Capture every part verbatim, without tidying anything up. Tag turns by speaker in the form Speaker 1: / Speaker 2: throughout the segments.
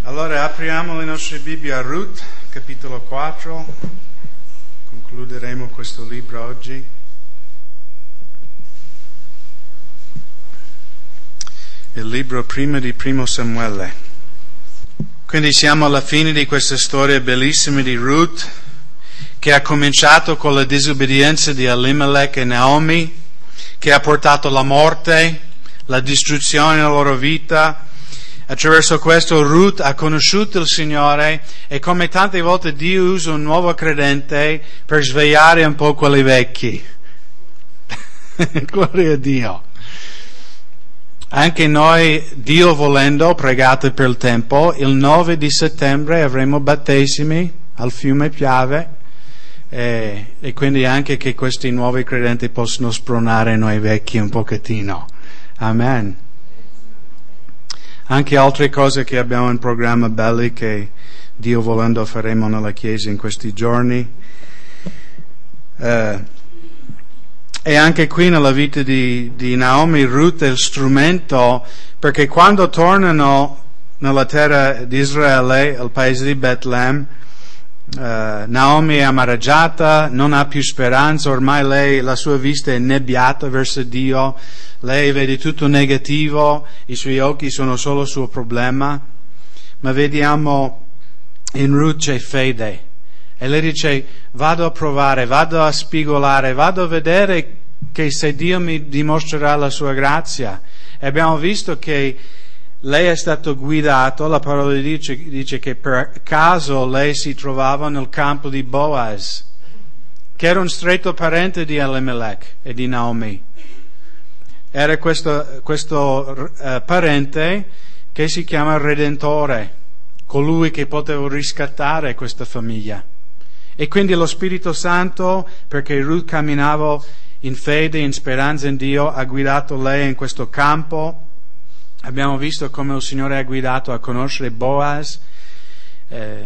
Speaker 1: Allora apriamo le nostre Bibbie a Ruth, capitolo quattro, concluderemo questo libro oggi. Il libro prima di Primo Samuele. Quindi siamo alla fine di questa storia bellissima di Ruth, che ha cominciato con la disobbedienza di Elimelech e Naomi, che ha portato la morte, la distruzione nella loro vita. Attraverso questo Ruth ha conosciuto il Signore e come tante volte Dio usa un nuovo credente per svegliare un po' quelli vecchi. Gloria a Dio. Anche noi, Dio volendo, pregate per il tempo, il nove di settembre avremo battesimi al fiume Piave e, e quindi anche che questi nuovi credenti possono spronare noi vecchi un pochettino. Amen. Anche altre cose che abbiamo in programma belli che Dio volendo faremo nella Chiesa in questi giorni. Uh, e anche qui nella vita di, di Naomi, Ruth è il strumento, perché quando tornano nella terra di Israele, al paese di Betlemme, uh, Naomi è amareggiata, non ha più speranza, ormai lei, la sua vista è nebbiata verso Dio. Lei vede tutto negativo, i suoi occhi sono solo il suo problema, ma vediamo in Ruth c'è fede. E lei dice, vado a provare, vado a spigolare, vado a vedere che se Dio mi dimostrerà la sua grazia. E abbiamo visto che lei è stato guidato, la parola dice, dice che per caso lei si trovava nel campo di Boaz, che era un stretto parente di Elimelech e di Naomi. Era questo, questo uh, parente che si chiama Redentore, colui che poteva riscattare questa famiglia. E quindi lo Spirito Santo, perché Ruth camminava in fede, in speranza in Dio, ha guidato lei in questo campo. Abbiamo visto come il Signore ha guidato a conoscere Boaz, eh,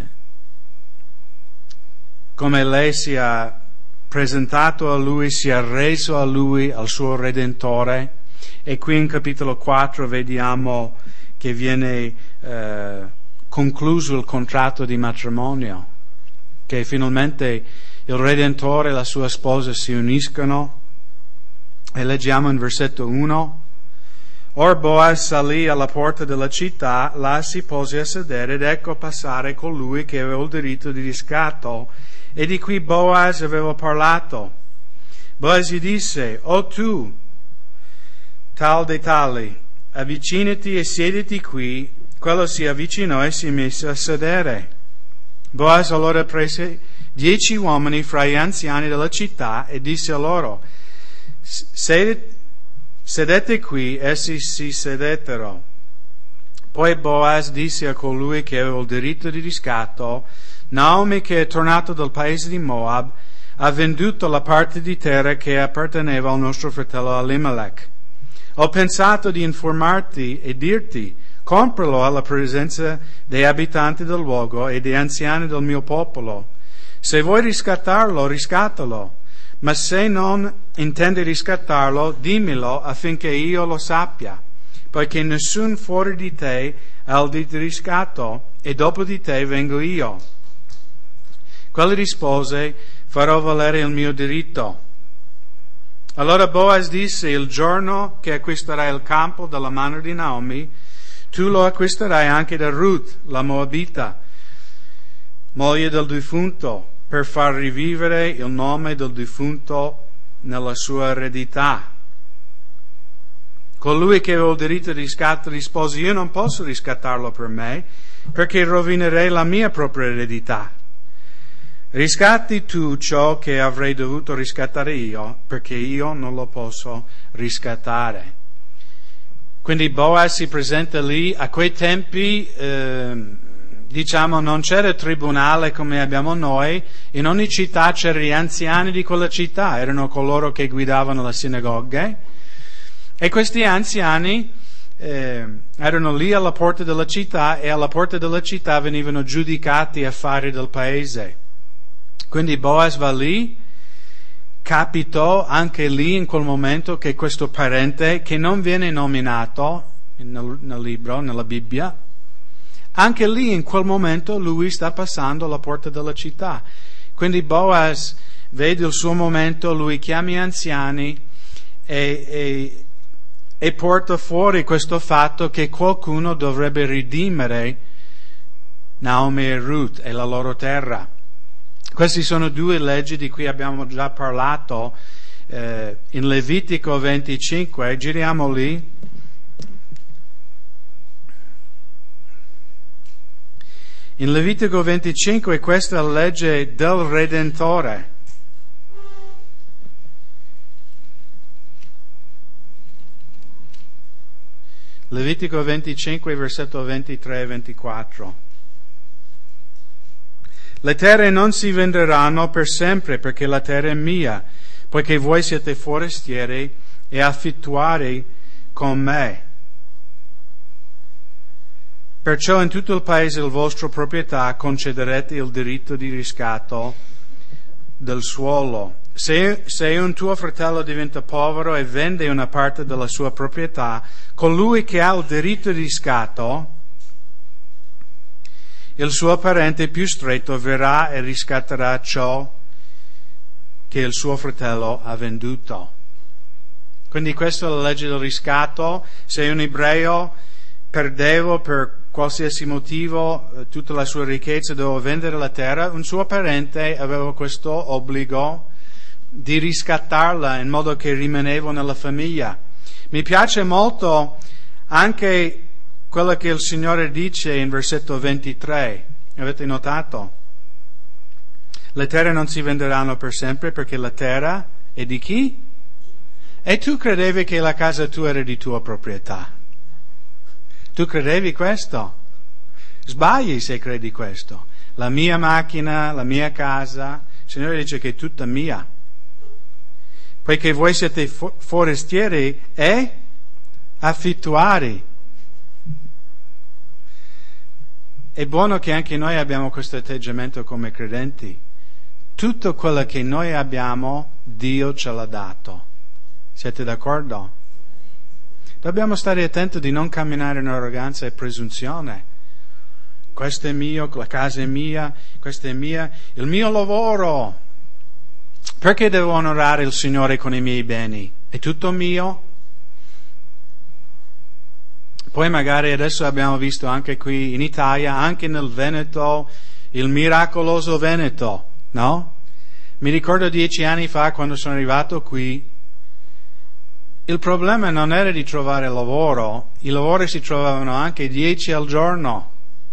Speaker 1: come lei si è presentato a lui, si è reso a lui, al suo Redentore. E qui in capitolo quattro vediamo che viene eh, concluso il contratto di matrimonio, che finalmente il Redentore e la sua sposa si uniscono. E leggiamo in versetto uno: Or Boaz salì alla porta della città, là si pose a sedere ed ecco passare colui che aveva il diritto di riscatto, e di cui Boaz aveva parlato. Boaz gli disse: O tu, tal dei tali, avvicinati e siediti qui. Quello si avvicinò e si mise a sedere. Boaz allora prese dieci uomini fra gli anziani della città e disse a loro: sedete qui. Essi si sedettero. Poi Boaz disse a colui che aveva il diritto di riscatto: Naomi, che è tornato dal paese di Moab, ha venduto la parte di terra che apparteneva al nostro fratello Elimelech. Ho pensato di informarti e dirti: compralo alla presenza dei abitanti del luogo e dei anziani del mio popolo. Se vuoi riscattarlo, riscattalo, ma se non intendi riscattarlo, dimmelo affinché io lo sappia, poiché nessun fuori di te ha il diritto di riscatto, e dopo di te vengo io. Quello rispose: farò valere il mio diritto. Allora Boaz disse: il giorno che acquisterai il campo dalla mano di Naomi, tu lo acquisterai anche da Ruth, la Moabita, moglie del defunto, per far rivivere il nome del defunto nella sua eredità. Colui che aveva il diritto di riscatto rispose: io non posso riscattarlo per me, perché rovinerei la mia propria eredità. Riscatti tu ciò che avrei dovuto riscattare io, perché io non lo posso riscattare. Quindi Boaz si presenta lì. A quei tempi, eh, diciamo, non c'era tribunale come abbiamo noi. In ogni città c'erano gli anziani di quella città, erano coloro che guidavano le sinagoghe. E questi anziani eh, erano lì alla porta della città, e alla porta della città venivano giudicati affari del paese. Quindi Boaz va lì, capitò anche lì in quel momento che questo parente, che non viene nominato nel, nel libro, nella Bibbia, Anche lì, in quel momento, lui sta passando alla porta della città. Quindi Boaz vede il suo momento, lui chiama gli anziani e, e, e porta fuori questo fatto che qualcuno dovrebbe redimere Naomi e Ruth e la loro terra. Queste sono due leggi di cui abbiamo già parlato eh, in Levitico venticinque. Giriamo lì. In Levitico venticinque questa è la legge del Redentore. Levitico venticinque, versetto ventitré e ventiquattro. Le terre non si venderanno per sempre, perché la terra è mia, poiché voi siete forestieri e affittuari con me. Perciò in tutto il paese il vostro proprietà concederete il diritto di riscatto del suolo. Se, se un tuo fratello diventa povero e vende una parte della sua proprietà, colui che ha il diritto di riscatto, il suo parente più stretto verrà e riscatterà ciò che il suo fratello ha venduto. Quindi questa è la legge del riscatto. Se un ebreo perdeva per qualsiasi motivo tutta la sua ricchezza, doveva vendere la terra, un suo parente aveva questo obbligo di riscattarla in modo che rimaneva nella famiglia. Mi piace molto anche quello che il Signore dice in versetto ventitré. Avete notato? Le terre non si venderanno per sempre, perché la terra è di chi? E tu credevi che la casa tua era di tua proprietà. Tu credevi questo? Sbagli se credi questo. La mia macchina, la mia casa, il Signore dice che è tutta mia. Poiché voi siete forestieri e affittuari. È buono che anche noi abbiamo questo atteggiamento come credenti. Tutto quello che noi abbiamo, Dio ce l'ha dato. Siete d'accordo? Dobbiamo stare attenti di non camminare in arroganza e presunzione. Questo è mio, la casa è mia, questa è mia, il mio lavoro. Perché devo onorare il Signore con i miei beni? È tutto mio? Poi magari adesso abbiamo visto anche qui in Italia, anche nel Veneto, il miracoloso Veneto, no? Mi ricordo dieci anni fa, quando sono arrivato qui, il problema non era di trovare lavoro, i lavori si trovavano anche dieci al giorno.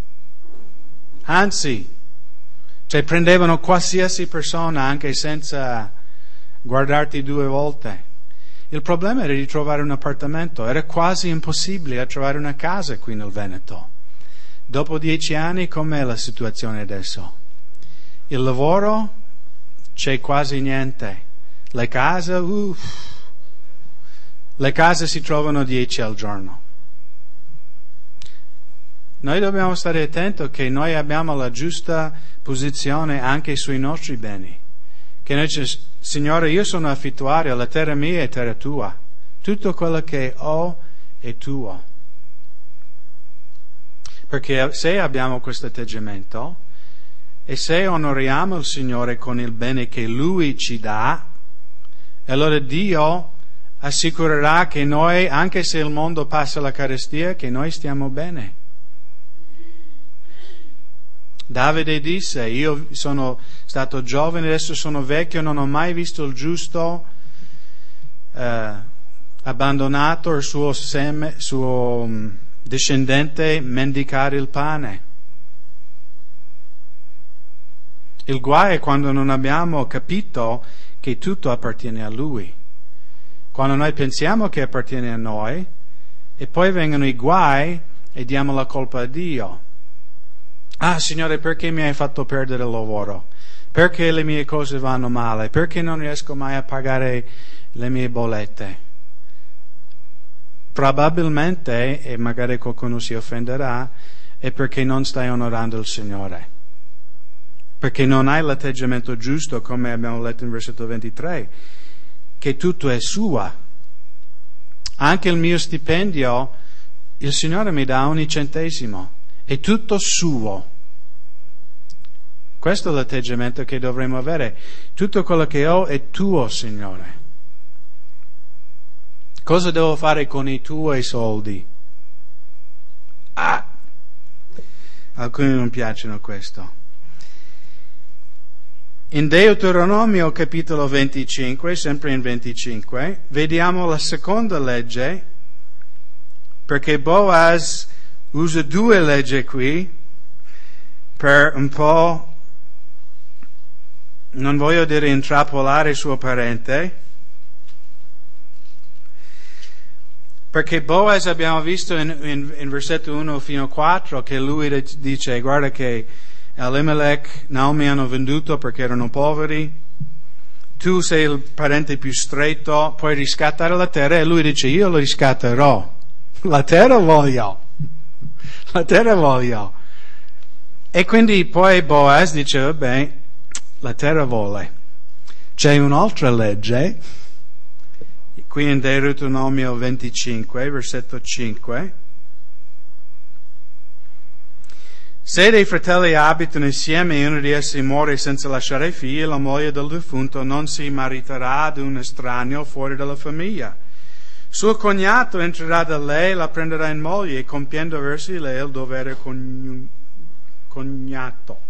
Speaker 1: Anzi, cioè prendevano qualsiasi persona anche senza guardarti due volte. Il problema era di trovare un appartamento, era quasi impossibile trovare una casa qui nel Veneto. Dopo dieci anni, com'è la situazione adesso? Il lavoro? C'è quasi niente. Le case? Uff. Le case si trovano dieci al giorno. Noi dobbiamo stare attenti che noi abbiamo la giusta posizione anche sui nostri beni. Che noi diciamo, Signore, io sono affittuario, la terra mia è terra tua. Tutto quello che ho è tuo. Perché se abbiamo questo atteggiamento e se onoriamo il Signore con il bene che Lui ci dà, allora Dio assicurerà che noi, anche se il mondo passa la carestia, che noi stiamo bene. Davide disse, io sono stato giovane, adesso sono vecchio, non ho mai visto il giusto eh, abbandonato, il suo, seme, suo um, discendente mendicare il pane. Il guai è quando non abbiamo capito che tutto appartiene a Lui. Quando noi pensiamo che appartiene a noi e poi vengono i guai e diamo la colpa a Dio. Ah, Signore, perché mi hai fatto perdere il lavoro? Perché le mie cose vanno male? Perché non riesco mai a pagare le mie bollette? Probabilmente, e magari qualcuno si offenderà, è perché non stai onorando il Signore. Perché non hai l'atteggiamento giusto, come abbiamo letto in versetto ventitré, che tutto è sua. Anche il mio stipendio, il Signore mi dà ogni centesimo. è tutto suo. Questo è l'atteggiamento che dovremmo avere. Tutto quello che ho è tuo, Signore. Cosa devo fare con i tuoi soldi? Ah! Alcuni non piacciono questo. In Deuteronomio capitolo venticinque, sempre in venticinque, vediamo la seconda legge, perché Boaz usa due leggi qui per un po', non voglio dire intrappolare il suo parente, perché Boaz abbiamo visto in, in, in versetto uno fino a quattro che lui dice, guarda che Elimelech, Naomi hanno venduto perché erano poveri, tu sei il parente più stretto, puoi riscattare la terra, e lui dice, io lo riscatterò, la terra voglio, la terra voglio. E quindi poi Boaz dice, vabbè, la terra vuole. C'è un'altra legge, qui in Deuteronomio venticinque, versetto cinque. Se dei fratelli abitano insieme e uno di essi muore senza lasciare figli, la moglie del defunto non si mariterà ad un estraneo fuori dalla famiglia. Suo cognato entrerà da lei, la prenderà in moglie, e compiendo verso di lei il dovere cogn- cognato.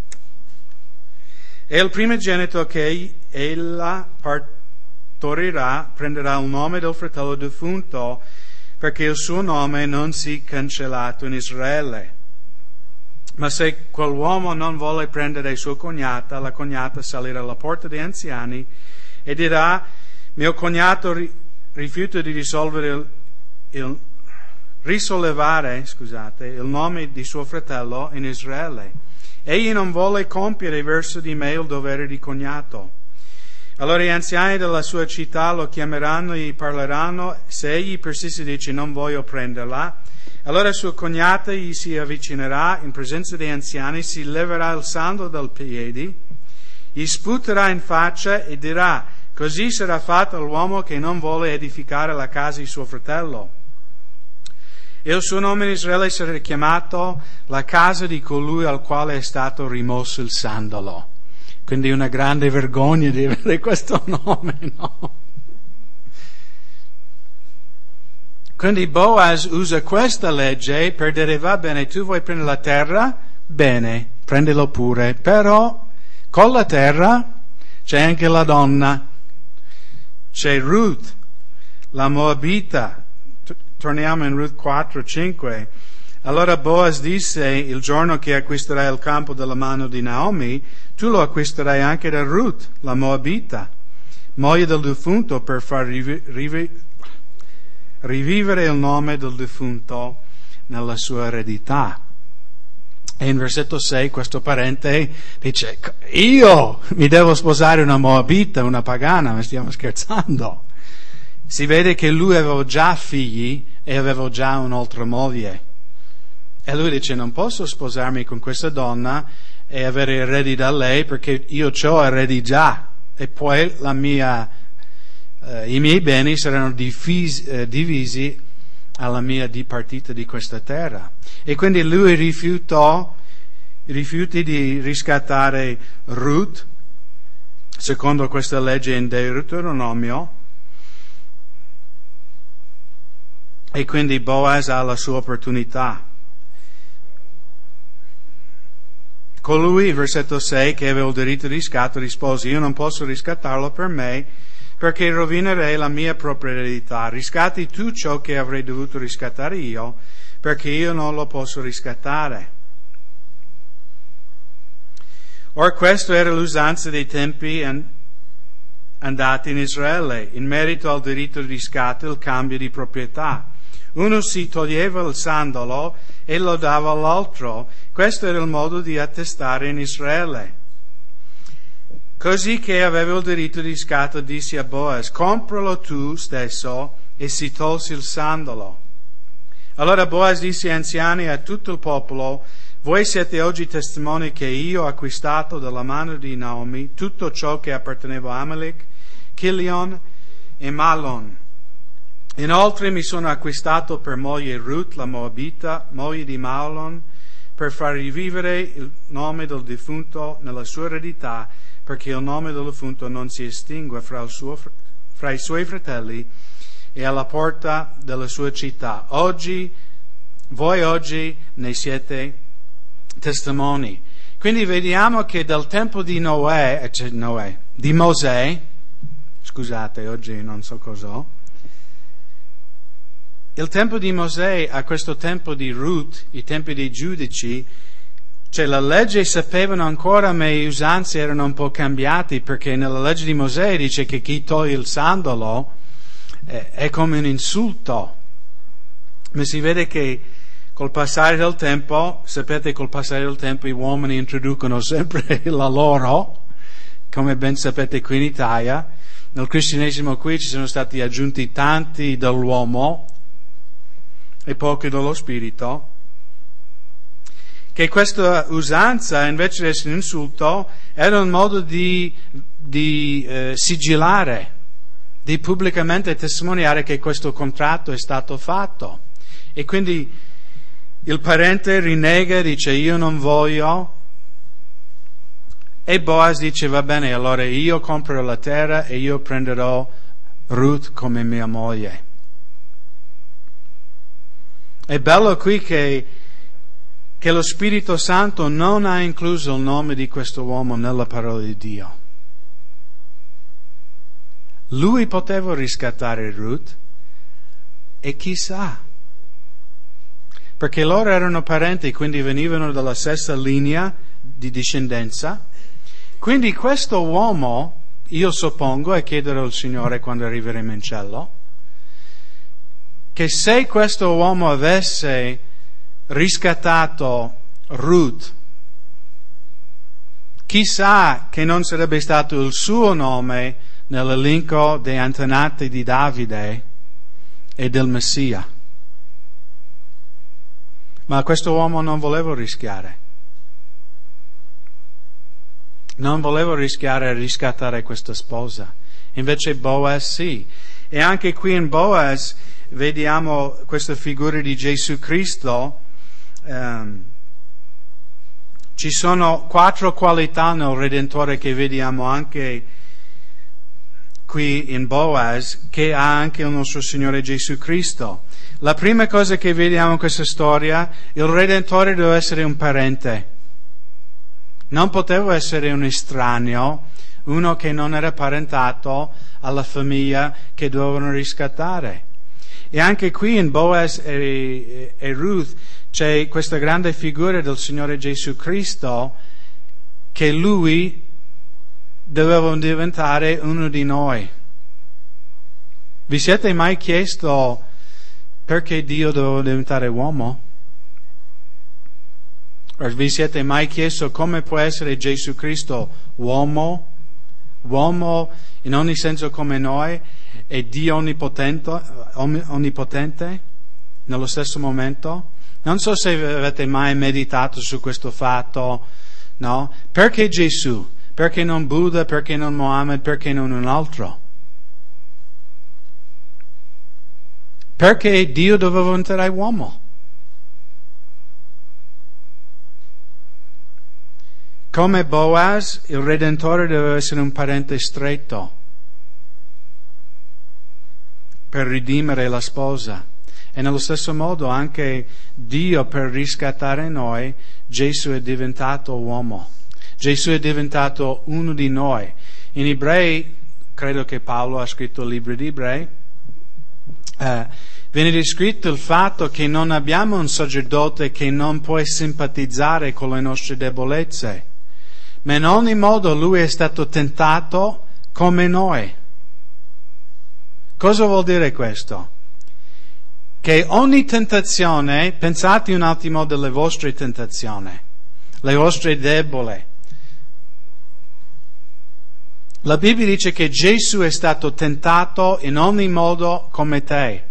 Speaker 1: E il primogenito che ella partorirà prenderà il nome del fratello defunto, perché il suo nome non sia cancellato in Israele. Ma se quell'uomo non vuole prendere sua cognata, la cognata salirà alla porta degli anziani e dirà, mio cognato ri- rifiuta di risolvere il, il, risollevare scusate, il nome di suo fratello in Israele. Egli non vuole compiere verso di me il dovere di cognato. Allora gli anziani della sua città lo chiameranno e gli parleranno. Se egli persiste e dice non voglio prenderla, allora sua cognata gli si avvicinerà in presenza degli anziani, si leverà il sandalo dal piede, gli sputerà in faccia e dirà, così sarà fatto all'uomo che non vuole edificare la casa di suo fratello. E il suo nome in Israele sarà chiamato la casa di colui al quale è stato rimosso il sandalo. Quindi una grande vergogna di avere questo nome, no? Quindi Boaz usa questa legge per dire, va bene, tu vuoi prendere la terra? Bene, prendilo pure, però con la terra c'è anche la donna, c'è Ruth, la Moabita. Torniamo in Ruth quattro cinque. Allora Boaz disse, il giorno che acquisterai il campo dalla mano di Naomi, tu lo acquisterai anche da Ruth, la Moabita, moglie del defunto, per far rivi- rivi- rivivere il nome del defunto nella sua eredità. E in versetto sei questo parente dice, io mi devo sposare una Moabita, una pagana, ma stiamo scherzando. Si vede che lui aveva già figli e aveva già un'altra moglie. E lui dice, non posso sposarmi con questa donna e avere eredi da lei, perché io ho eredi già, e poi la mia, eh, i miei beni saranno divisi, eh, divisi alla mia dipartita di questa terra. E quindi lui rifiutò, rifiuti di riscattare Ruth, secondo questa legge in Deuteronomio, e quindi Boaz ha la sua opportunità. Colui, versetto sei, che aveva il diritto di riscatto, rispose, io non posso riscattarlo per me, perché rovinerei la mia propria eredità. Riscatti tu ciò che avrei dovuto riscattare io, perché io non lo posso riscattare. Or questa era l'usanza dei tempi andati in Israele, in merito al diritto di riscatto e il cambio di proprietà. Uno si toglieva il sandalo e lo dava all'altro. Questo era il modo di attestare in Israele. Così che aveva il diritto di riscatto, disse a Boaz, compralo tu stesso, e si tolse il sandalo. Allora Boaz disse agli anziani e a tutto il popolo, voi siete oggi testimoni che io ho acquistato dalla mano di Naomi tutto ciò che apparteneva a Amalek, Chilion e Malon. Inoltre mi sono acquistato per moglie Ruth, la Moabita, moglie di Malon, per far rivivere il nome del defunto nella sua eredità, perché il nome del defunto non si estingua fra, il suo, fra i suoi fratelli e alla porta della sua città. Oggi, voi oggi ne siete testimoni. Quindi vediamo che dal tempo di Noè, cioè Noè, di Mosè, scusate, oggi non so cos'ho, il tempo di Mosè a questo tempo di Ruth, i tempi dei giudici, cioè la legge sapevano ancora, ma le usanze erano un po' cambiate, perché nella legge di Mosè dice che chi toglie il sandalo eh, è come un insulto. Ma si vede che col passare del tempo, sapete, col passare del tempo gli uomini introducono sempre la loro, come ben sapete qui in Italia. Nel cristianesimo qui ci sono stati aggiunti tanti dell'uomo e pochi dello spirito, che questa usanza, invece di essere un insulto, era un modo di, di eh, sigillare, di pubblicamente testimoniare che questo contratto è stato fatto. E quindi il parente rinnega, dice io non voglio, e Boaz dice va bene, allora io comprerò la terra e io prenderò Ruth come mia moglie. È bello qui che, che lo Spirito Santo non ha incluso il nome di questo uomo nella parola di Dio. Lui poteva riscattare Ruth, e chissà, perché loro erano parenti, quindi venivano dalla stessa linea di discendenza. Quindi questo uomo, io suppongo, e chiederò al Signore quando arriveremo in cielo, che se questo uomo avesse riscattato Ruth, chissà che non sarebbe stato il suo nome nell'elenco dei antenati di Davide e del Messia. Ma questo uomo non voleva rischiare. Non voleva rischiare a riscattare questa sposa. Invece Boaz sì. E anche qui in Boaz vediamo questa figura di Gesù Cristo. Um, ci sono quattro qualità nel Redentore che vediamo anche qui in Boaz, che ha anche il nostro Signore Gesù Cristo. La prima cosa che vediamo in questa storia, il Redentore deve essere un parente. Non poteva essere un estraneo, uno che non era parentato alla famiglia che dovevano riscattare. E anche qui in Boaz e, e Ruth c'è questa grande figura del Signore Gesù Cristo, che Lui doveva diventare uno di noi. Vi siete mai chiesto perché Dio doveva diventare uomo? O vi siete mai chiesto come può essere Gesù Cristo uomo, uomo in ogni senso come noi, e Dio onnipotente, onnipotente nello stesso momento? Non so se avete mai meditato su questo fatto, no? Perché Gesù? Perché non Buddha? Perché non Mohammed? Perché non un altro? Perché Dio doveva diventare uomo? Come Boaz, il Redentore deve essere un parente stretto per ridimere la sposa. E nello stesso modo anche Dio, per riscattare noi, Gesù è diventato uomo. Gesù è diventato uno di noi. In Ebrei, credo che Paolo ha scritto il libro di Ebrei, eh, viene descritto il fatto che non abbiamo un sacerdote che non può simpatizzare con le nostre debolezze, ma in ogni modo lui è stato tentato come noi. Cosa vuol dire questo? Che ogni tentazione, pensate un attimo delle vostre tentazioni, le vostre debole. La Bibbia dice che Gesù è stato tentato in ogni modo come te.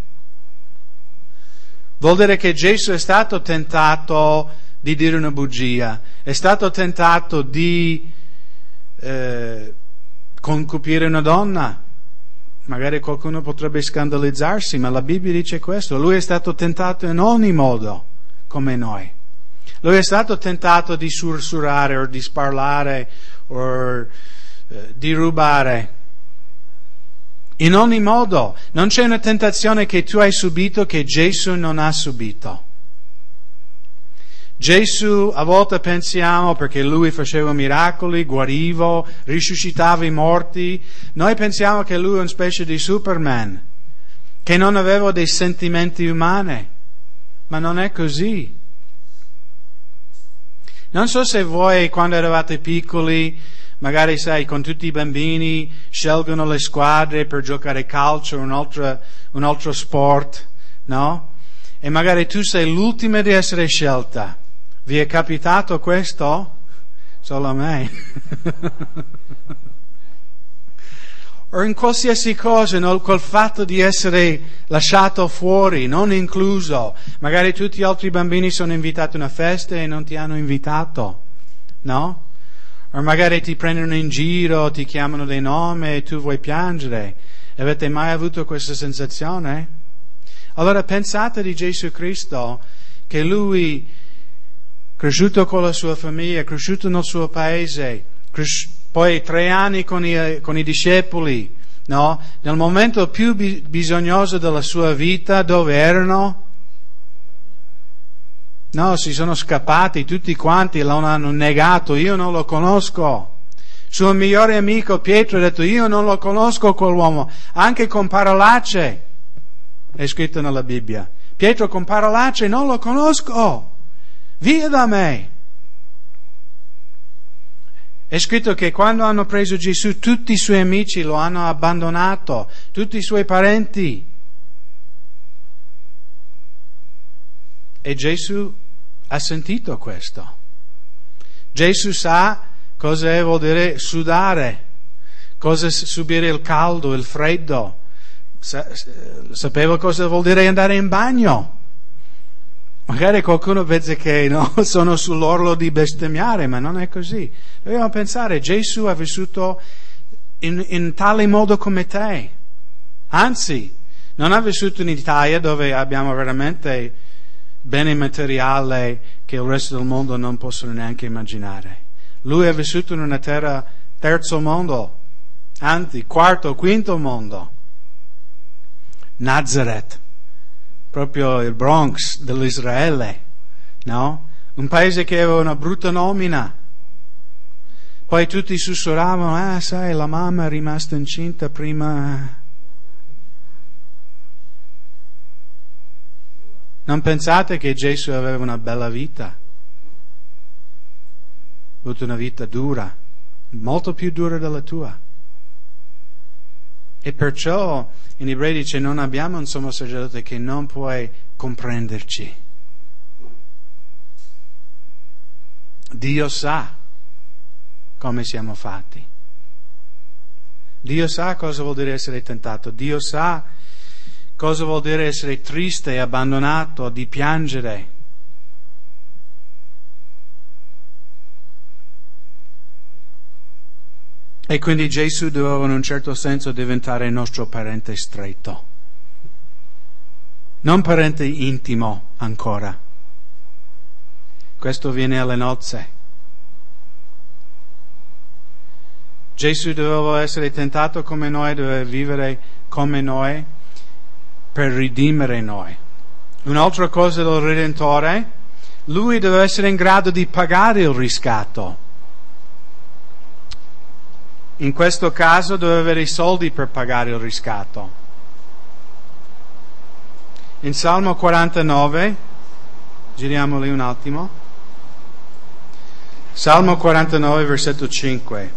Speaker 1: Vuol dire che Gesù è stato tentato di dire una bugia, è stato tentato di eh, concupire una donna. Magari qualcuno potrebbe scandalizzarsi, ma la Bibbia dice questo. Lui è stato tentato in ogni modo come noi. Lui è stato tentato di sussurrare o di sparlare o eh, di rubare. In ogni modo, non c'è una tentazione che tu hai subito che Gesù non ha subito. Gesù, a volte pensiamo, perché lui faceva miracoli, guariva, risuscitava i morti, noi pensiamo che lui è una specie di Superman, che non aveva dei sentimenti umani, ma non è così. Non so se voi, quando eravate piccoli, magari sai, con tutti i bambini, scelgono le squadre per giocare calcio o un altro, un altro sport, no? E magari tu sei l'ultima di essere scelta. Vi è capitato questo? Solo a me. O in qualsiasi cosa, no? Quel fatto di essere lasciato fuori, non incluso. Magari tutti gli altri bambini sono invitati a una festa e non ti hanno invitato, no? O magari ti prendono in giro, ti chiamano dei nomi e tu vuoi piangere. Avete mai avuto questa sensazione? Allora pensate di Gesù Cristo, che Lui, cresciuto con la sua famiglia, cresciuto nel suo paese, cres- poi tre anni con i, con i discepoli, no? Nel momento più bi- bisognoso della sua vita, dove erano? No, si sono scappati tutti quanti, lo hanno negato, io non lo conosco. Suo migliore amico Pietro ha detto, io non lo conosco quell'uomo, anche con parolacce, è scritto nella Bibbia. Pietro con parolacce, non lo conosco. Via da me! È scritto che quando hanno preso Gesù, tutti i suoi amici lo hanno abbandonato, tutti i suoi parenti. E Gesù ha sentito questo. Gesù sa cosa vuol dire sudare, cosa subire il caldo, il freddo. Sa- sapeva cosa vuol dire andare in bagno. Magari qualcuno pensa che no, sono sull'orlo di bestemmiare, ma non è così. Dobbiamo pensare, Gesù ha vissuto in, in tale modo come te. Anzi, non ha vissuto in Italia dove abbiamo veramente beni materiali che il resto del mondo non possono neanche immaginare. Lui ha vissuto in una terra terzo mondo, anzi quarto, quinto mondo. Nazareth. Proprio il Bronx dell'Israele, no? Un paese che aveva una brutta nomina. Poi tutti sussurravano, ah sai, la mamma è rimasta incinta prima. Non pensate che Gesù aveva una bella vita. Ha avuto una vita dura, molto più dura della tua. E perciò in Ebrei dice non abbiamo un sommo sacerdote che non può comprenderci. Dio sa come siamo fatti. Dio sa cosa vuol dire essere tentato. Dio sa cosa vuol dire essere triste e abbandonato, di piangere. E quindi Gesù doveva in un certo senso diventare il nostro parente stretto. Non parente intimo ancora. Questo viene alle nozze. Gesù doveva essere tentato come noi, doveva vivere come noi per redimere noi. Un'altra cosa del Redentore, lui doveva essere in grado di pagare il riscatto. In questo caso doveva avere i soldi per pagare il riscatto. In Salmo quarantanove, giriamo lì un attimo. Salmo quarantanove, versetto cinque.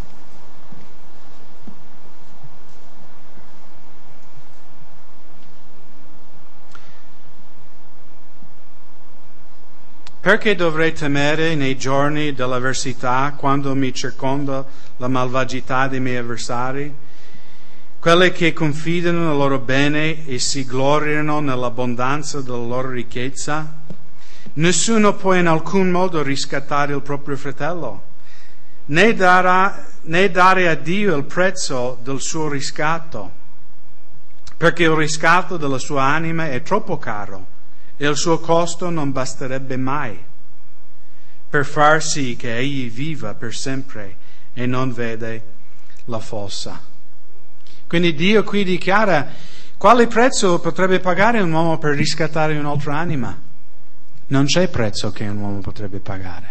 Speaker 1: Perché dovrei temere nei giorni dell'avversità, quando mi circonda la malvagità dei miei avversari? Quelle che confidano nel loro bene e si gloriano nell'abbondanza della loro ricchezza? Nessuno può in alcun modo riscattare il proprio fratello, né, darà, né dare a Dio il prezzo del suo riscatto, perché il riscatto della sua anima è troppo caro e il suo costo non basterebbe mai. per far sì che egli viva per sempre e non vede la fossa. Quindi Dio qui dichiara: quale prezzo potrebbe pagare un uomo per riscattare un'altra anima? Non c'è prezzo che un uomo potrebbe pagare.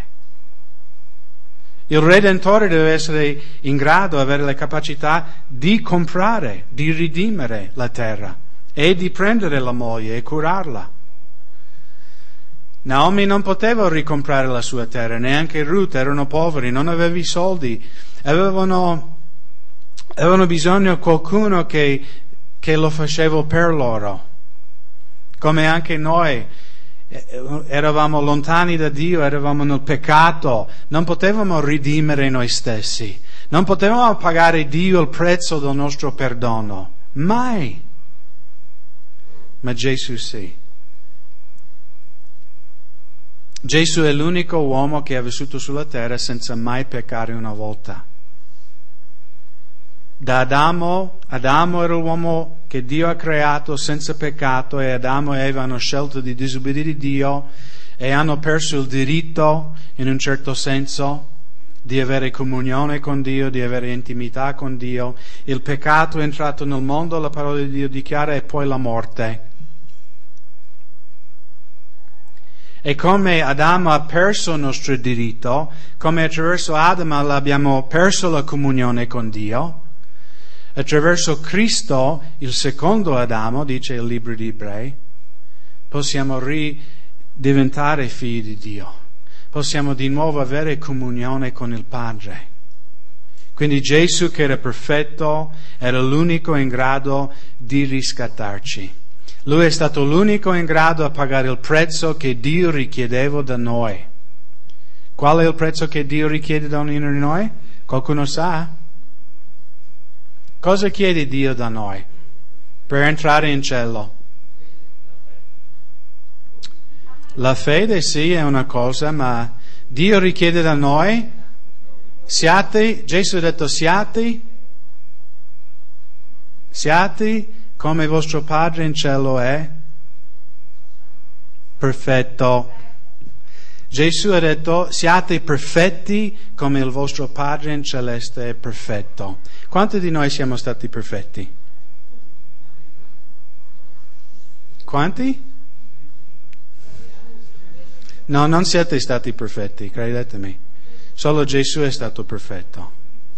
Speaker 1: Il Redentore deve essere in grado, avere la capacità di comprare, di ridimere la terra e di prendere la moglie e curarla. Naomi non poteva ricomprare la sua terra, neanche Ruth, erano poveri, non avevano i soldi, avevano, avevano bisogno di qualcuno che, che lo faceva per loro. Come anche noi eravamo lontani da Dio, eravamo nel peccato, non potevamo ridimere noi stessi, non potevamo pagare Dio il prezzo del nostro perdono, mai. Ma Gesù sì. Gesù è l'unico uomo che ha vissuto sulla terra senza mai peccare una volta. Da Adamo, Adamo era l'uomo che Dio ha creato senza peccato, e Adamo e Eva hanno scelto di disobbedire Dio e hanno perso il diritto, in un certo senso, di avere comunione con Dio, di avere intimità con Dio. Il peccato è entrato nel mondo, la parola di Dio dichiara, e poi la morte. E come Adamo ha perso il nostro diritto, come attraverso Adamo abbiamo perso la comunione con Dio, attraverso Cristo, il secondo Adamo, dice il libro di Ebrei, possiamo ridiventare figli di Dio. Possiamo di nuovo avere comunione con il Padre. Quindi Gesù, che era perfetto, era l'unico in grado di riscattarci. Lui è stato l'unico in grado a pagare il prezzo che Dio richiedeva da noi. Qual è il prezzo che Dio richiede da ognuno di noi? Qualcuno sa? Cosa chiede Dio da noi per entrare in cielo? La fede sì è una cosa, ma Dio richiede da noi, siate, Gesù ha detto siate, siate come vostro Padre in cielo è perfetto. Gesù ha detto siate perfetti come il vostro Padre in celeste è perfetto. Quanti di noi siamo stati perfetti? Quanti? No, non siete stati perfetti, credetemi. Solo Gesù è stato perfetto.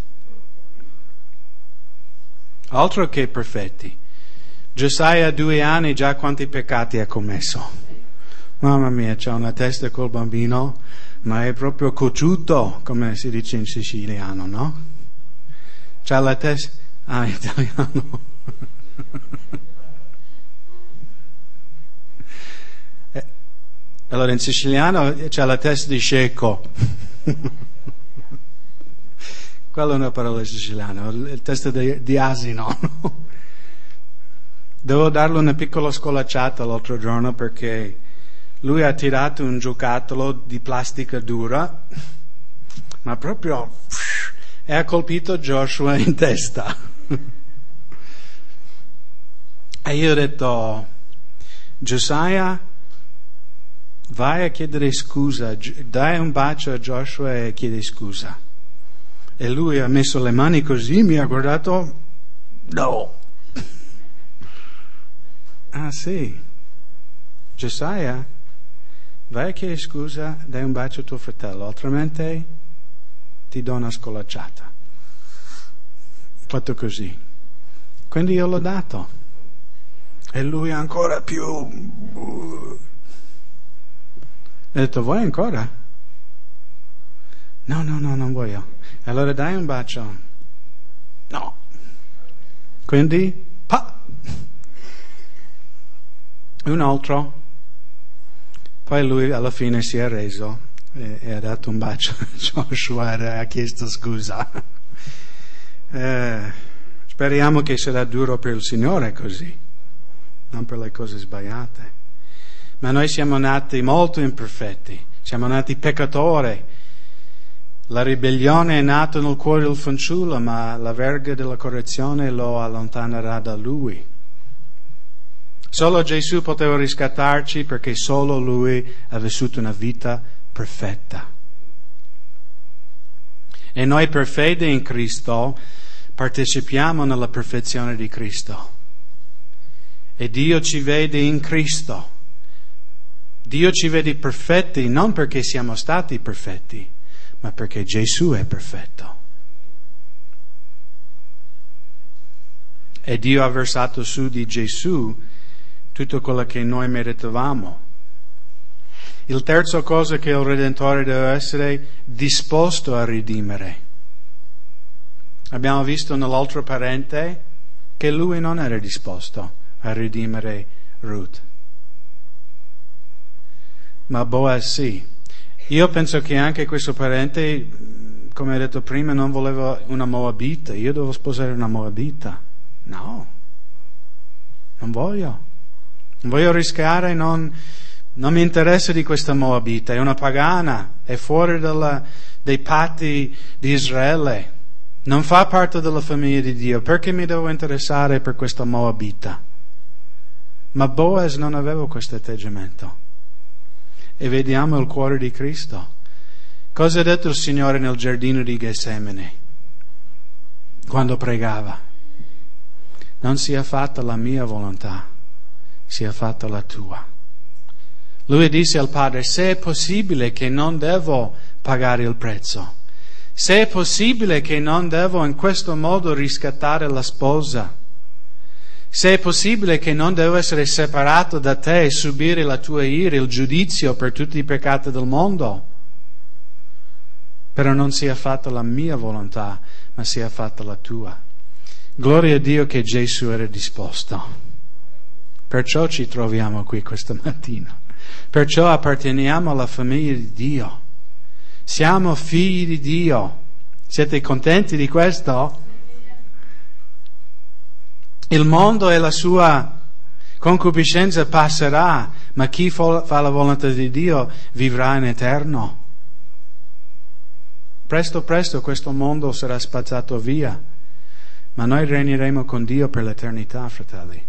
Speaker 1: Altro che perfetti. Giosaia ha due anni, già quanti peccati ha commesso. Mamma mia, c'ha una testa col bambino, ma è proprio cocciuto, come si dice in siciliano, no? C'ha la testa... Ah, in italiano. eh, allora, in siciliano c'ha la testa di cieco. Quella è una parola siciliana, la testa di, di asino. Devo darle una piccola scolacciata l'altro giorno perché lui ha tirato un giocattolo di plastica dura, ma proprio e ha colpito Joshua in testa. E io ho detto: Josiah, vai a chiedere scusa, dai un bacio a Joshua e chiedi scusa. E lui ha messo le mani così, mi ha guardato, no. Ah sì, Josiah, vai a chiedere scusa, dai un bacio a tuo fratello, altrimenti ti do una scolacciata. Fatto così. Quindi io l'ho dato. E lui ancora più... Ho detto, vuoi ancora? No, no, no, non voglio. Allora dai un bacio. No. Quindi, pa! Un altro. Poi lui alla fine si è reso e, e ha dato un bacio a Joshua e ha chiesto scusa. Eh, speriamo che sarà duro per il Signore così, non per le cose sbagliate. Ma noi siamo nati molto imperfetti, siamo nati peccatori. La ribellione è nata nel cuore del fanciullo, ma la verga della correzione lo allontanerà da lui. Solo Gesù poteva riscattarci perché solo Lui ha vissuto una vita perfetta. E noi per fede in Cristo partecipiamo nella perfezione di Cristo. E Dio ci vede in Cristo. Dio ci vede perfetti non perché siamo stati perfetti, ma perché Gesù è perfetto. E Dio ha versato su di Gesù tutto quello che noi meritavamo. Il terzo cosa che il Redentore deve essere disposto a redimere. Abbiamo visto nell'altro parente che lui non era disposto a redimere Ruth. Ma Boaz sì. Io penso che anche questo parente, come ho detto prima, non voleva una Moabita. Io devo sposare una Moabita. No, non voglio. Non voglio rischiare, non, non mi interessa di questa Moabita. È una pagana, è fuori dalla, dei patti di Israele. Non fa parte della famiglia di Dio. Perché mi devo interessare per questa Moabita? Ma Boaz non aveva questo atteggiamento. E vediamo il cuore di Cristo. Cosa ha detto il Signore nel giardino di Getsemane quando pregava? Non sia fatta la mia volontà, sia fatta la tua. Lui disse al Padre: se è possibile che non devo pagare il prezzo, se è possibile che non devo in questo modo riscattare la sposa, se è possibile che non devo essere separato da te e subire la tua ira, il giudizio per tutti i peccati del mondo, però non sia fatta la mia volontà, ma sia fatta la tua. Gloria a Dio che Gesù era disposto. Perciò ci troviamo qui questa mattina. Perciò apparteniamo alla famiglia di Dio. Siamo figli di Dio. Siete contenti di questo? Il mondo e la sua concupiscenza passerà, ma chi fa la volontà di Dio vivrà in eterno. Presto presto questo mondo sarà spazzato via, ma noi regneremo con Dio per l'eternità, fratelli.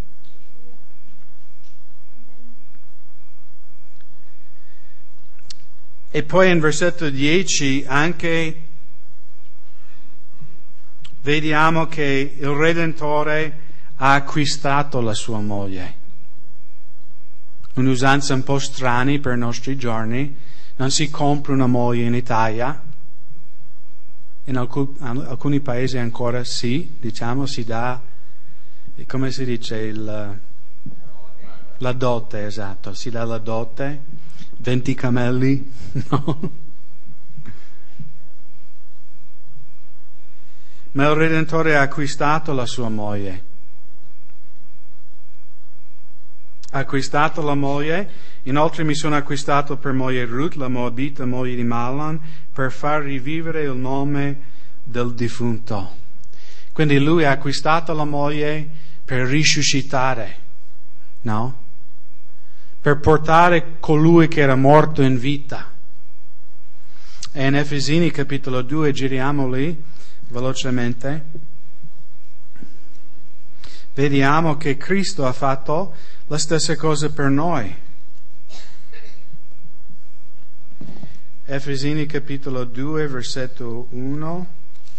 Speaker 1: E poi in versetto dieci anche vediamo che il Redentore ha acquistato la sua moglie. Un'usanza un po' strana per i nostri giorni. Non si compra una moglie in Italia. In alcun, alcuni paesi ancora sì, diciamo, si dà, come si dice, il, la dote, esatto, si dà la dote, venti camelli, no? Ma il Redentore ha acquistato la sua moglie. Ha acquistato la moglie, inoltre mi sono acquistato per moglie Ruth, la Moabita, moglie di Mahlon, per far rivivere il nome del defunto. Quindi lui ha acquistato la moglie per risuscitare, no? Per portare colui che era morto in vita. E in Efesini capitolo due, giriamo lì velocemente, vediamo che Cristo ha fatto la stessa cosa per noi. Efesini capitolo due, versetto uno.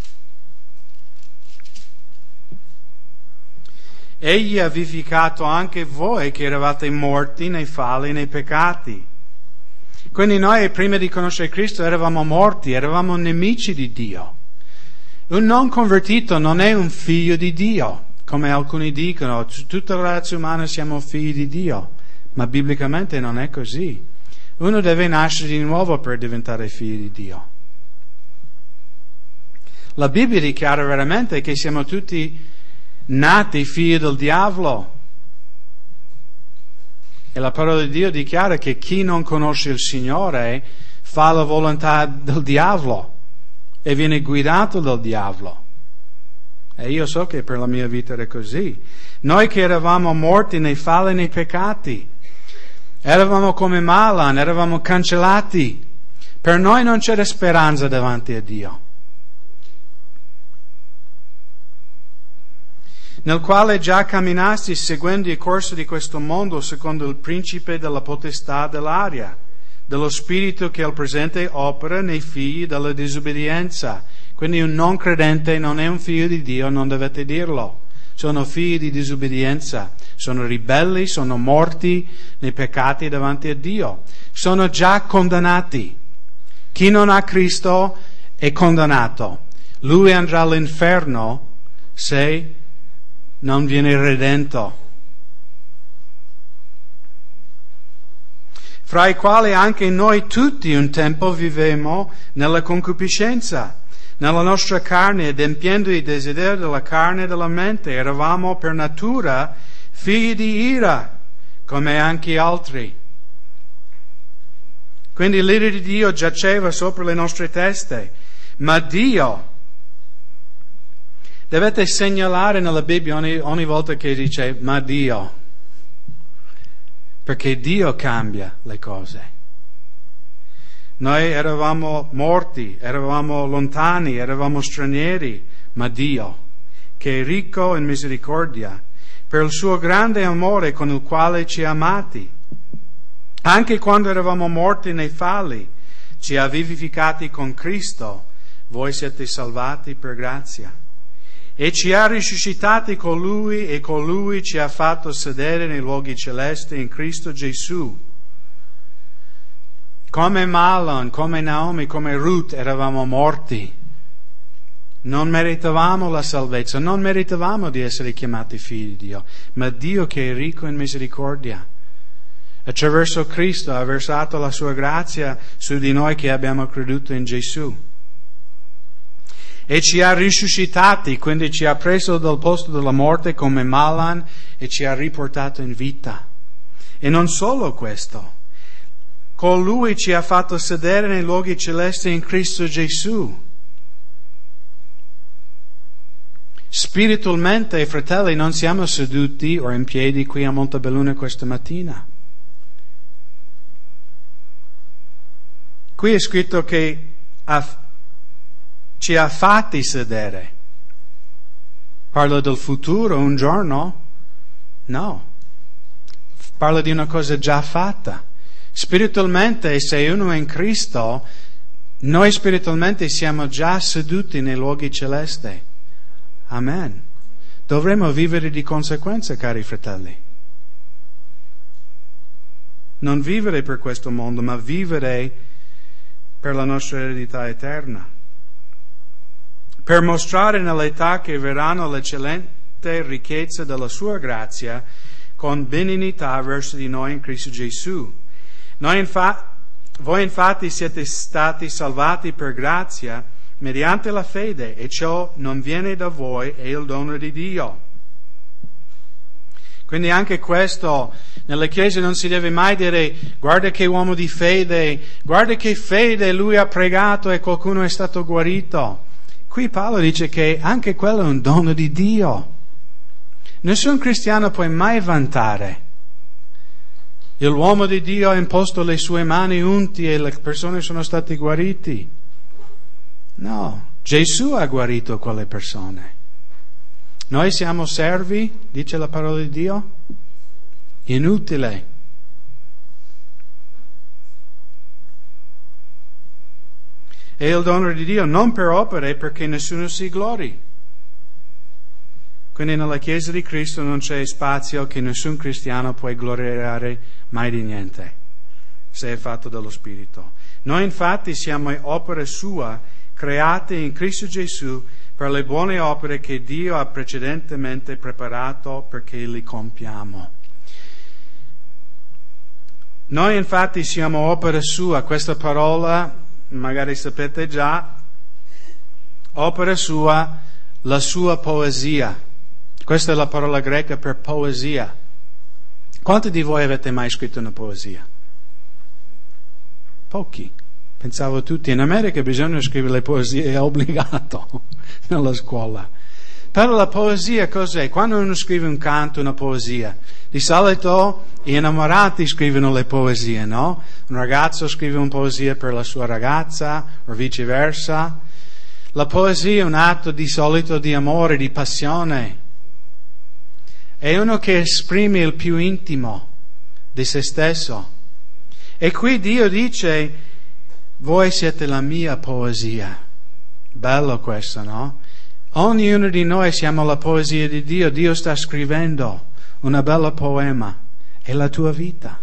Speaker 1: Egli ha vivificato anche voi che eravate morti nei falli e nei peccati. Quindi noi prima di conoscere Cristo eravamo morti, eravamo nemici di Dio. Un non convertito non è un figlio di Dio, come alcuni dicono, tutta la razza umana siamo figli di Dio, ma biblicamente non è così. Uno deve nascere di nuovo per diventare figlio di Dio. La Bibbia dichiara veramente che siamo tutti nati figli del diavolo. E la parola di Dio dichiara che chi non conosce il Signore fa la volontà del diavolo e viene guidato dal diavolo. E io so che per la mia vita era così. Noi che eravamo morti nei falli e nei peccati, eravamo come Mahlon, eravamo cancellati. Per noi non c'era speranza davanti a Dio. Nel quale già camminasti seguendo il corso di questo mondo, secondo il principe della potestà dell'aria, dello spirito che al presente opera nei figli della disobbedienza. Quindi un non credente non è un figlio di Dio, non dovete dirlo. Sono figli di disobbedienza, sono ribelli, sono morti nei peccati davanti a Dio, sono già condannati. Chi non ha Cristo è condannato. Lui andrà all'inferno se non viene redento. Fra i quali anche noi tutti un tempo vivemmo nella concupiscenza, nella nostra carne, adempiendo i desideri della carne e della mente. Eravamo per natura figli di ira, come anche altri. Quindi l'ira di Dio giaceva sopra le nostre teste, ma Dio, dovete segnalare nella Bibbia ogni, ogni volta che dice ma Dio, perché Dio cambia le cose. Noi eravamo morti, eravamo lontani, eravamo stranieri, ma Dio, che è ricco in misericordia, per il suo grande amore con il quale ci ha amati, anche quando eravamo morti nei falli, ci ha vivificati con Cristo, voi siete salvati per grazia. E ci ha risuscitati con Lui e con Lui ci ha fatto sedere nei luoghi celesti in Cristo Gesù. Come Mahlon, come Naomi, come Ruth eravamo morti. Non meritavamo la salvezza, non meritavamo di essere chiamati figli di Dio, ma Dio che è ricco in misericordia, attraverso Cristo ha versato la sua grazia su di noi che abbiamo creduto in Gesù. E ci ha risuscitati, quindi ci ha preso dal posto della morte come Mahlon e ci ha riportato in vita. E non solo questo. Con Lui ci ha fatto sedere nei luoghi celesti in Cristo Gesù. Spiritualmente, fratelli, non siamo seduti o in piedi qui a Montebelluna questa mattina. Qui è scritto che ha, ci ha fatti sedere. Parla del futuro, un giorno? No. Parla di una cosa già fatta. Spiritualmente, se uno è in Cristo, noi spiritualmente siamo già seduti nei luoghi celesti. Amen. Dovremmo vivere di conseguenza, cari fratelli. Non vivere per questo mondo, ma vivere per la nostra eredità eterna. Per mostrare nell'età che verranno l'eccellente ricchezza della sua grazia con benignità verso di noi in Cristo Gesù. Noi infa- voi infatti siete stati salvati per grazia mediante la fede, e ciò non viene da voi, è il dono di Dio. Quindi anche questo, nelle chiese non si deve mai dire guarda che uomo di fede, guarda che fede, lui ha pregato e qualcuno è stato guarito. Qui Paolo dice che anche quello è un dono di Dio. Nessun cristiano può mai vantare. L'uomo di Dio ha imposto le sue mani unti e le persone sono state guarite. No, Gesù ha guarito quelle persone. Noi siamo servi, dice la parola di Dio, inutile. È il dono di Dio non per opere, perché nessuno si glori. Quindi nella Chiesa di Cristo non c'è spazio che nessun cristiano può gloriare mai di niente, se è fatto dallo Spirito. Noi infatti siamo opere sua, create in Cristo Gesù per le buone opere che Dio ha precedentemente preparato perché li compiamo. Noi infatti siamo opera sua, questa parola magari sapete già, opera sua, la sua poesia. Questa è la parola greca per poesia. Quanti di voi avete mai scritto una poesia? Pochi. Pensavo tutti. In America bisogna scrivere le poesie, è obbligato nella scuola. Però la poesia cos'è? Quando uno scrive un canto, una poesia, di solito gli innamorati scrivono le poesie, no? Un ragazzo scrive una poesia per la sua ragazza o viceversa. La poesia è un atto di solito di amore, di passione. È uno che esprime il più intimo di se stesso. E qui Dio dice: voi siete la mia poesia. Bello questo, no? Ognuno di noi siamo la poesia di Dio. Dio sta scrivendo una bella poema. È la tua vita.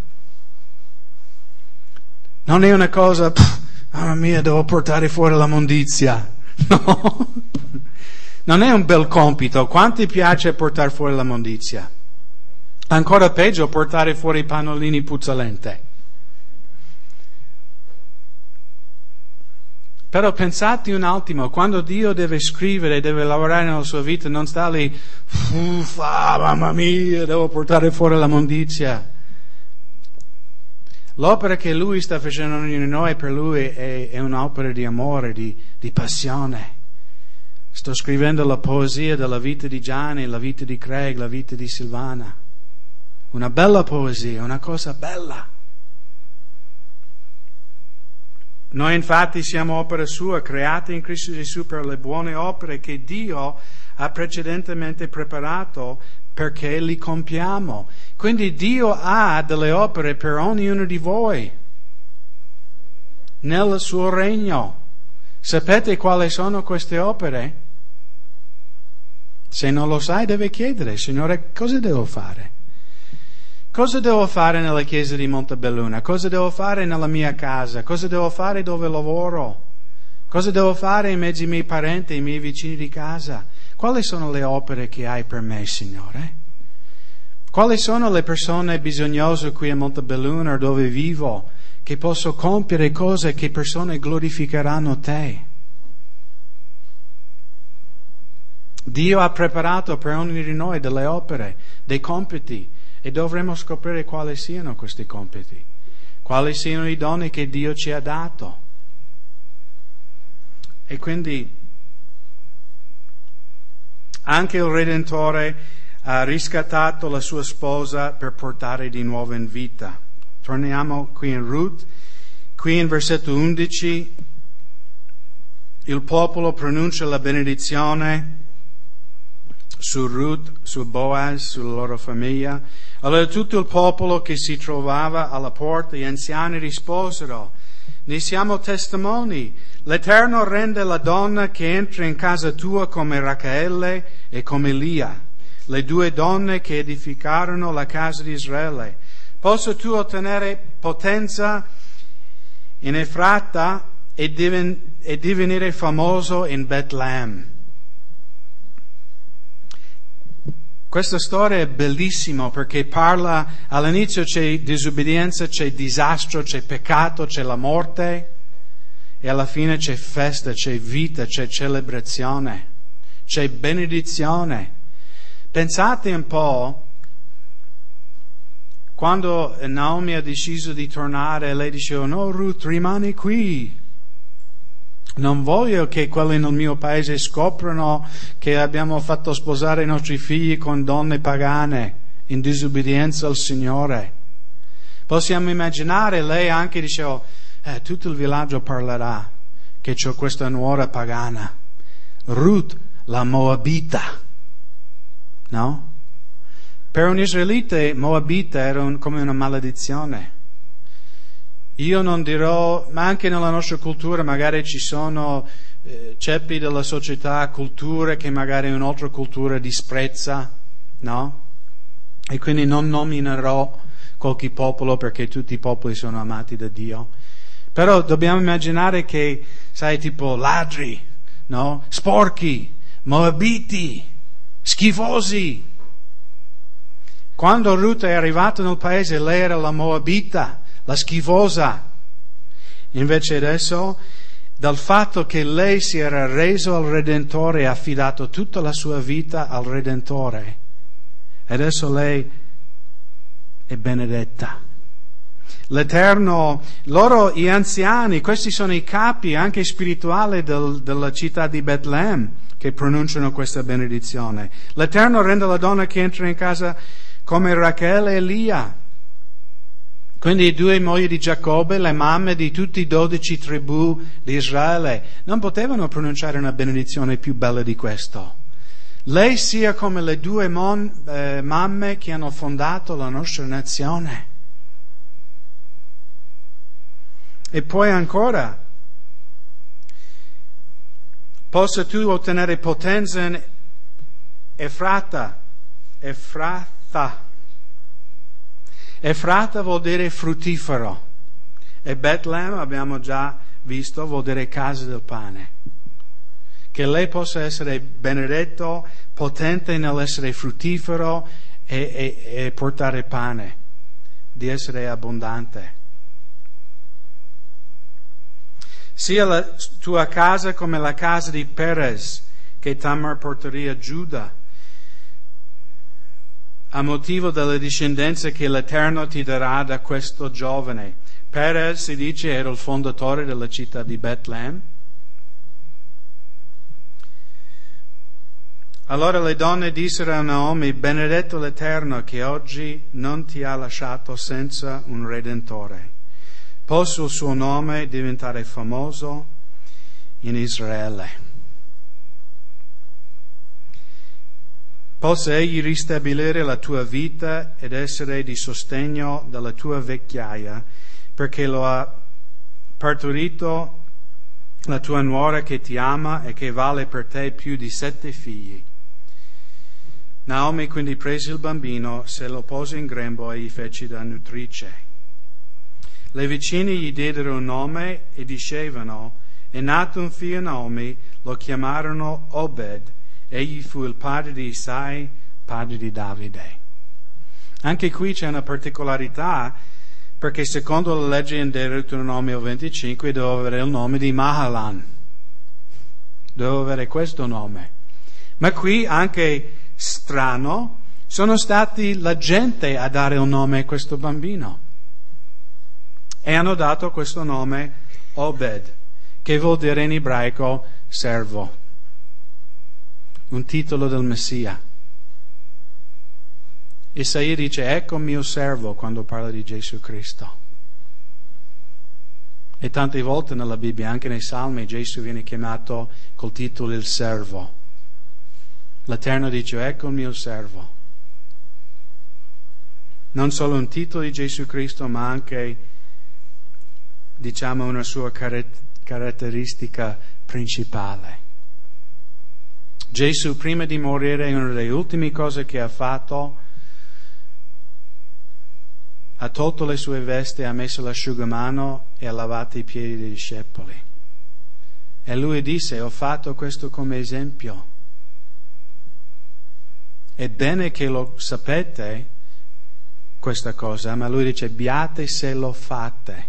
Speaker 1: Non è una cosa, mamma mia, devo portare fuori la mondizia. No. Non è un bel compito. Quanti piace portare fuori la mondizia? Ancora peggio portare fuori i pannolini puzzolenti. Però pensate un attimo, quando Dio deve scrivere, deve lavorare nella sua vita, non sta lì, uffa, mamma mia, devo portare fuori la mondizia. L'opera che Lui sta facendo in noi, per Lui, è, è un'opera di amore, di, di passione. Sto scrivendo la poesia della vita di Gianni, la vita di Craig, la vita di Silvana. Una bella poesia, una cosa bella. Noi infatti siamo opera sua, create in Cristo Gesù per le buone opere che Dio ha precedentemente preparato perché li compiamo. Quindi Dio ha delle opere per ognuno di voi nel suo regno. Sapete quali sono queste opere? Se non lo sai deve chiedere, Signore, cosa devo fare? Cosa devo fare nella chiesa di Montebelluna? Cosa devo fare nella mia casa? Cosa devo fare dove lavoro? Cosa devo fare in mezzo ai miei parenti, ai miei vicini di casa? Quali sono le opere che hai per me, Signore? Quali sono le persone bisognose qui a Montebelluna dove vivo che posso compiere cose che persone glorificheranno te? Dio ha preparato per ognuno di noi delle opere, dei compiti, e dovremo scoprire quali siano questi compiti, quali siano i doni che Dio ci ha dato. E quindi anche il Redentore ha riscattato la sua sposa per portare di nuovo in vita. Torniamo qui in Ruth, qui in versetto undici, il popolo pronuncia la benedizione su Ruth, su Boaz, sulla loro famiglia. Allora tutto il popolo che si trovava alla porta, gli anziani risposero: ne siamo testimoni. L'Eterno rende la donna che entra in casa tua come Rachele e come Lia, le due donne che edificarono la casa di Israele. Posso tu ottenere potenza in Efrata e, diven- e divenire famoso in Betlemme. Questa storia è bellissima perché parla, all'inizio c'è disobbedienza, c'è disastro, c'è peccato, c'è la morte, e alla fine c'è festa, c'è vita, c'è celebrazione, c'è benedizione. Pensate un po', quando Naomi ha deciso di tornare, lei diceva: no Ruth, rimani qui. Non voglio che quelli nel mio paese scoprano che abbiamo fatto sposare i nostri figli con donne pagane, in disobbedienza al Signore. Possiamo immaginare, lei anche diceva: eh, tutto il villaggio parlerà che c'ho questa nuora pagana, Ruth la Moabita. No? Per un israelita Moabita era un, come una maledizione. Io non dirò, ma anche nella nostra cultura magari ci sono eh, ceppi della società, culture che magari un'altra cultura disprezza, no? E quindi non nominerò qualche popolo perché tutti i popoli sono amati da Dio. Però dobbiamo immaginare che, sai, tipo ladri, no? Sporchi, moabiti, schifosi. Quando Ruth è arrivata nel paese, lei era la moabita, la schifosa. Invece adesso, dal fatto che lei si era reso al Redentore e ha affidato tutta la sua vita al Redentore, adesso lei è benedetta. L'Eterno, loro, gli anziani, questi sono i capi anche spirituali del, della città di Betlemme, che pronunciano questa benedizione. L'Eterno rende la donna che entra in casa come Rachele e Lia. Quindi i due mogli di Giacobbe, le mamme di tutti i dodici tribù di Israele, non potevano pronunciare una benedizione più bella di questo. Lei sia come le due mon, eh, mamme che hanno fondato la nostra nazione. E poi ancora, possa tu ottenere potenza in Efrata. Efrata. Efrata vuol dire fruttifero. E Betlemme, abbiamo già visto, vuol dire casa del pane. Che lei possa essere benedetto, potente nell'essere fruttifero e, e, e portare pane, di essere abbondante. Sia la tua casa come la casa di Perez, che Tamar porteria a Giuda, a motivo della discendenza che l'Eterno ti darà da questo giovane. Perez, si dice, era il fondatore della città di Betlemme. Allora le donne dissero a Naomi: benedetto l'Eterno che oggi non ti ha lasciato senza un Redentore. Possa il suo nome diventare famoso in Israele. Possa egli ristabilire la tua vita ed essere di sostegno della tua vecchiaia, perché lo ha partorito la tua nuora che ti ama e che vale per te più di sette figli. Naomi quindi prese il bambino, se lo pose in grembo e gli fece da nutrice. Le vicine gli diedero un nome e dicevano: è nato un figlio a Naomi, lo chiamarono Obed. Egli fu il padre di Isai, padre di Davide. Anche qui c'è una particolarità, perché secondo la legge in Deuteronomio venticinque doveva avere il nome di Mahalan. Doveva avere questo nome. Ma qui, anche strano, sono stati la gente a dare un nome a questo bambino. E hanno dato questo nome Obed, che vuol dire in ebraico servo. Un titolo del Messia. Isaia dice: ecco mio servo, quando parla di Gesù Cristo. E tante volte nella Bibbia, anche nei Salmi, Gesù viene chiamato col titolo il servo. L'Eterno dice: ecco il mio servo. Non solo un titolo di Gesù Cristo, ma anche, diciamo, una sua caratteristica principale. Gesù, prima di morire, una delle ultime cose che ha fatto, ha tolto le sue vesti, ha messo l'asciugamano e ha lavato i piedi dei discepoli. E lui disse: ho fatto questo come esempio. È bene che lo sapete questa cosa, ma lui dice: beate se lo fate.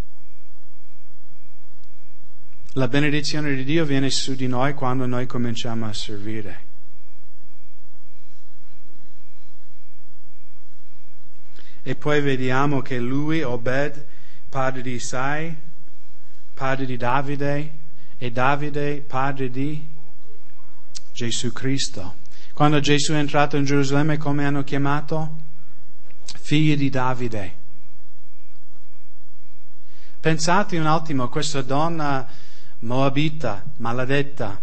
Speaker 1: La benedizione di Dio viene su di noi quando noi cominciamo a servire. E poi vediamo che lui, Obed, padre di Isai, padre di Davide, e Davide, padre di Gesù Cristo. Quando Gesù è entrato in Gerusalemme, come hanno chiamato? Figli di Davide. Pensate un attimo, questa donna moabita, maledetta,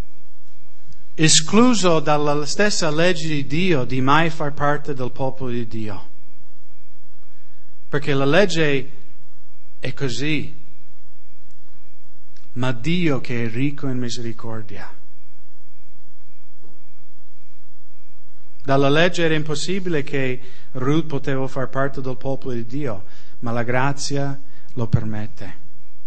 Speaker 1: escluso dalla stessa legge di Dio di mai far parte del popolo di Dio. Perché la legge è così. Ma Dio, che è ricco in misericordia. Dalla legge era impossibile che Ruth poteva far parte del popolo di Dio, ma la grazia lo permette.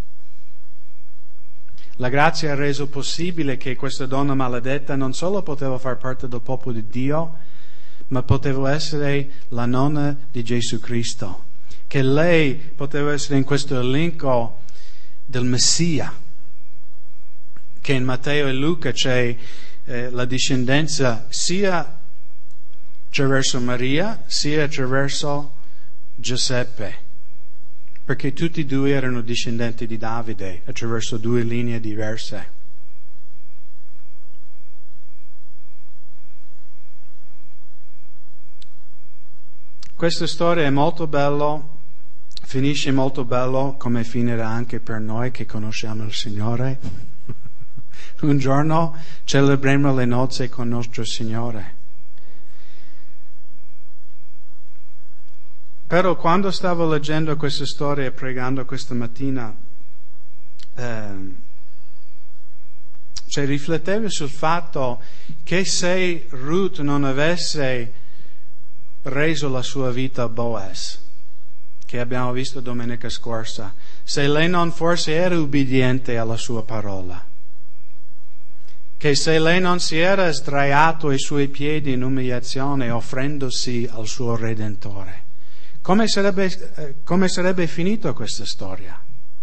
Speaker 1: La grazia ha reso possibile che questa donna maledetta non solo poteva far parte del popolo di Dio, ma poteva essere la nonna di Gesù Cristo. Che lei poteva essere in questo elenco del Messia. Che in Matteo e Luca c'è eh, la discendenza sia attraverso Maria, sia attraverso Giuseppe. Perché tutti e due erano discendenti di Davide attraverso due linee diverse. Questa storia è molto bella, finisce molto bello, come finirà anche per noi che conosciamo il Signore. Un giorno celebreremo le nozze con nostro Signore. Però quando stavo leggendo questa storia e pregando questa mattina, eh, cioè rifletteva sul fatto che se Ruth non avesse reso la sua vita a Boaz, che abbiamo visto domenica scorsa, se lei non forse era ubbidiente alla sua parola, che se lei non si era sdraiato ai suoi piedi in umiliazione offrendosi al suo Redentore, come sarebbe, eh, come sarebbe finito questa storia?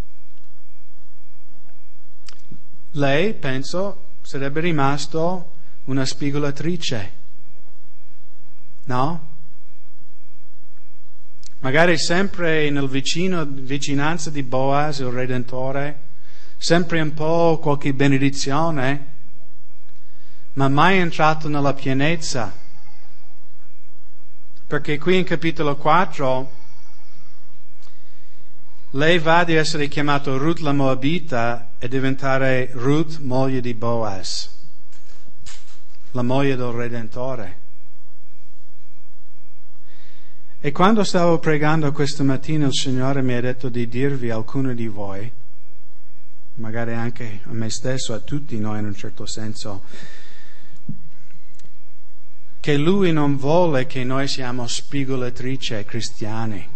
Speaker 1: Lei, penso, sarebbe rimasto una spigolatrice, no? Magari sempre nel vicino, vicinanza di Boaz, il Redentore, sempre un po' qualche benedizione, ma mai entrato nella pienezza. Perché qui in capitolo quattro lei va di essere chiamata Ruth la Moabita e diventare Ruth, moglie di Boaz, la moglie del Redentore. E quando stavo pregando questa mattina il Signore mi ha detto di dirvi a alcuni di voi, magari anche a me stesso, a tutti noi in un certo senso, che Lui non vuole che noi siamo spigolatrici cristiani.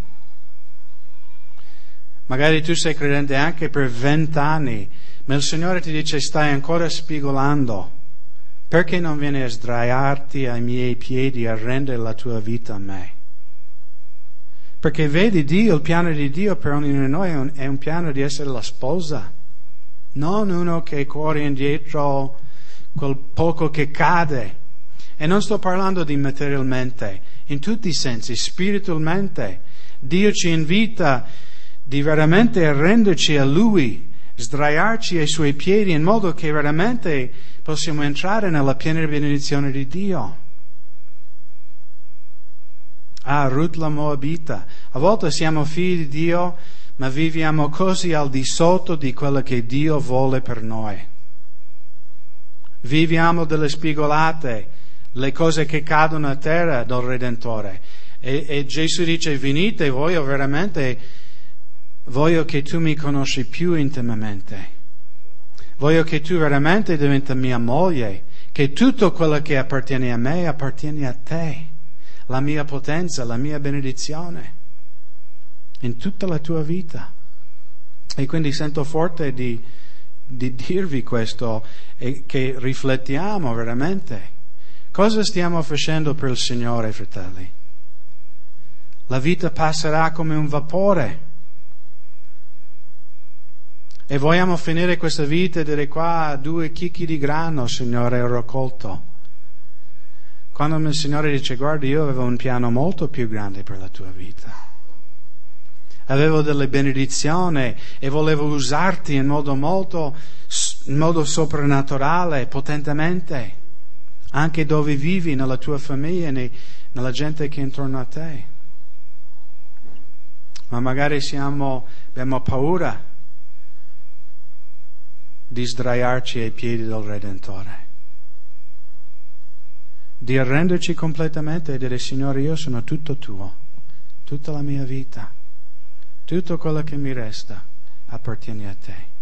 Speaker 1: Magari tu sei credente anche per vent'anni, ma il Signore ti dice stai ancora spigolando. Perché non vieni a sdraiarti ai miei piedi a rendere la tua vita a me? Perché vedi Dio, il piano di Dio per ognuno di noi è un, è un piano di essere la sposa, non uno che corre indietro quel poco che cade. E non sto parlando di materialmente, in tutti i sensi, spiritualmente. Dio ci invita di veramente arrenderci a Lui, sdraiarci ai Suoi piedi in modo che veramente possiamo entrare nella piena benedizione di Dio. Ah, Ruth la Moabita. A volte siamo figli di Dio, ma viviamo così al di sotto di quello che Dio vuole per noi. Viviamo delle spigolate, le cose che cadono a terra del Redentore. E, e Gesù dice, venite, voglio veramente, voglio che tu mi conosci più intimamente. Voglio che tu veramente diventi mia moglie, che tutto quello che appartiene a me appartiene a te. La mia potenza, la mia benedizione in tutta la tua vita. E quindi sento forte di, di dirvi questo e che riflettiamo veramente. Cosa stiamo facendo per il Signore, fratelli? La vita passerà come un vapore. E vogliamo finire questa vita e dire qua due chicchi di grano, Signore, ho raccolto. Quando il Signore dice, guarda, io avevo un piano molto più grande per la tua vita. Avevo delle benedizioni e volevo usarti in modo molto, in modo soprannaturale, potentemente, anche dove vivi, nella tua famiglia, nei, nella gente che è intorno a te. Ma magari siamo, abbiamo paura di sdraiarci ai piedi del Redentore, di arrenderci completamente e dire, Signore, io sono tutto tuo, tutta la mia vita, tutto quello che mi resta appartiene a te.